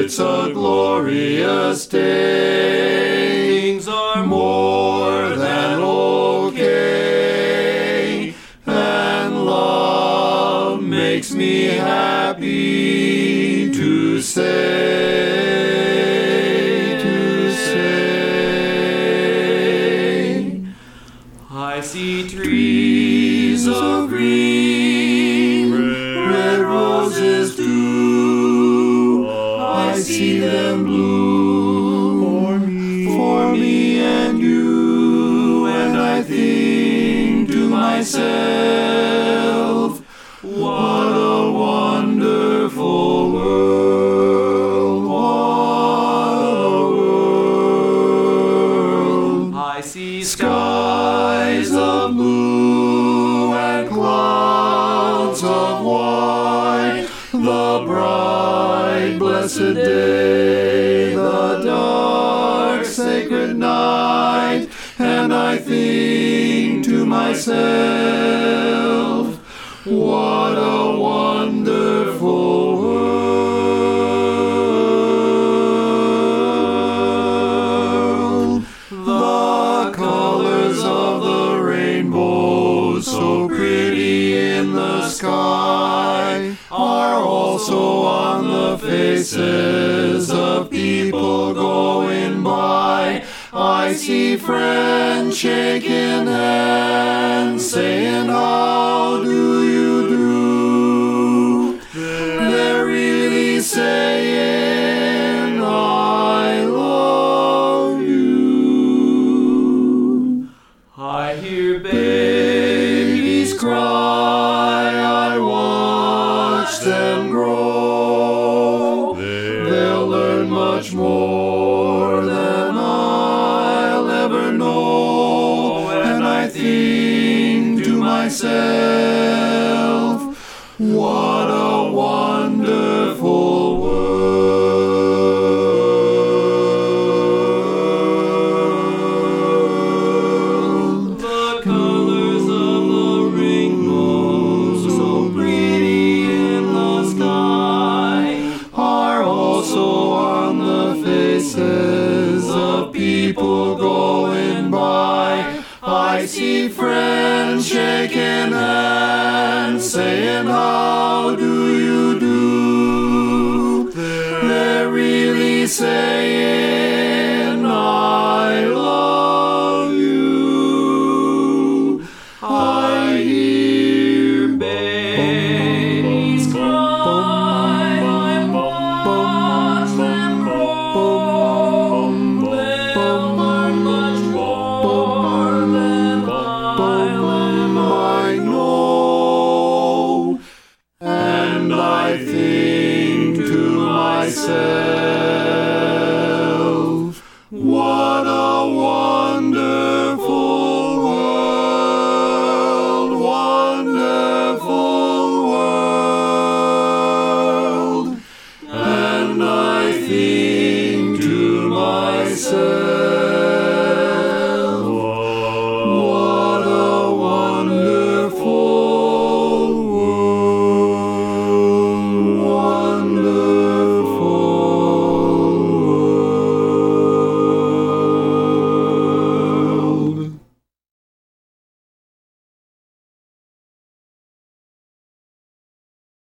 it's a glorious day. Things are more than okay, and love makes me happy to say. I see trees of green, red roses too. I see them bloom for me and you, and I think to myself, what a wonderful world, what a world. I see skies of blue and clouds of white, the bright blessed day, the dark sacred night, and I think to myself, what a wonderful world. The colors of the rainbow, so pretty in the sky, are also on the faces of people going by. I see friends shaking hands, saying, how do you do? They're really saying, I love you. I hear babies cry, I watch them grow. They'll learn much more than I'll ever know, and I think to myself, what a wonderful world. The colors of the rainbow, so pretty in the sky, are also on the faces of people going by. I see friends shaking hands, saying, how do you do? They're really saying,